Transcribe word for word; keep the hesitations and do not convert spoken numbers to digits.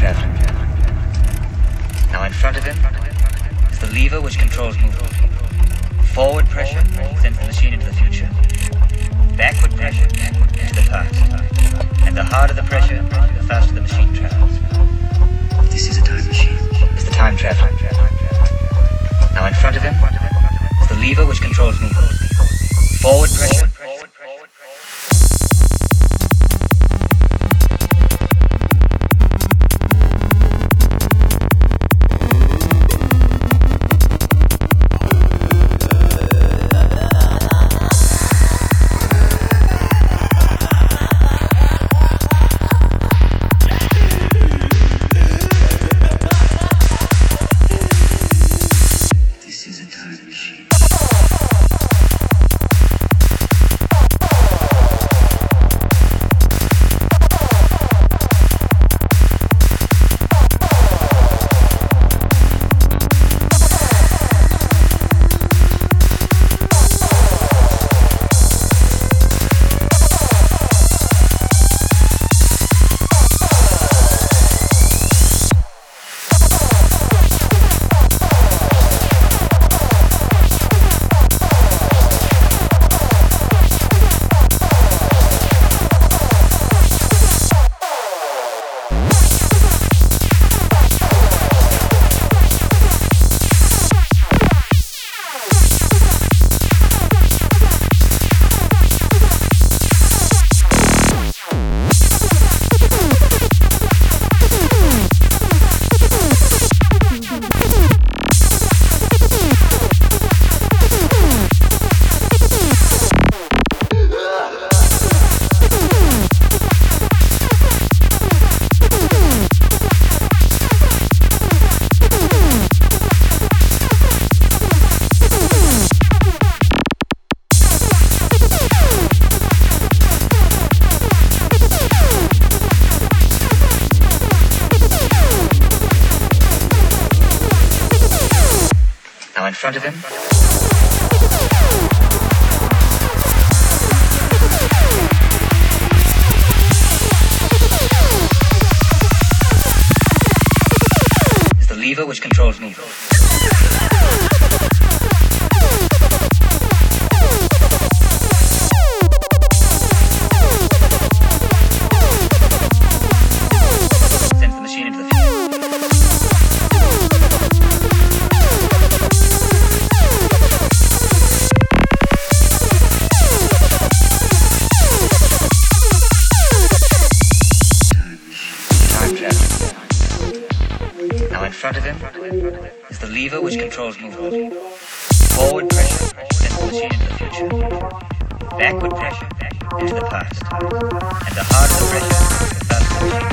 traveler. Now in front of him is the lever which controls movement. Forward pressure sends the machine into the future. Backward pressure into the past. And the harder the pressure, the faster the machine travels. This is a time machine. It's the time traveler. Now in front of him is the lever which controls movement. Forward pressure. Now in front of him is the lever which controls movement. Sends the machine into the future. Now in front of him is the lever which controls movement. Forward pressure sends the machine into the future. Backward pressure into the past. And the harder the pressure, the faster the machine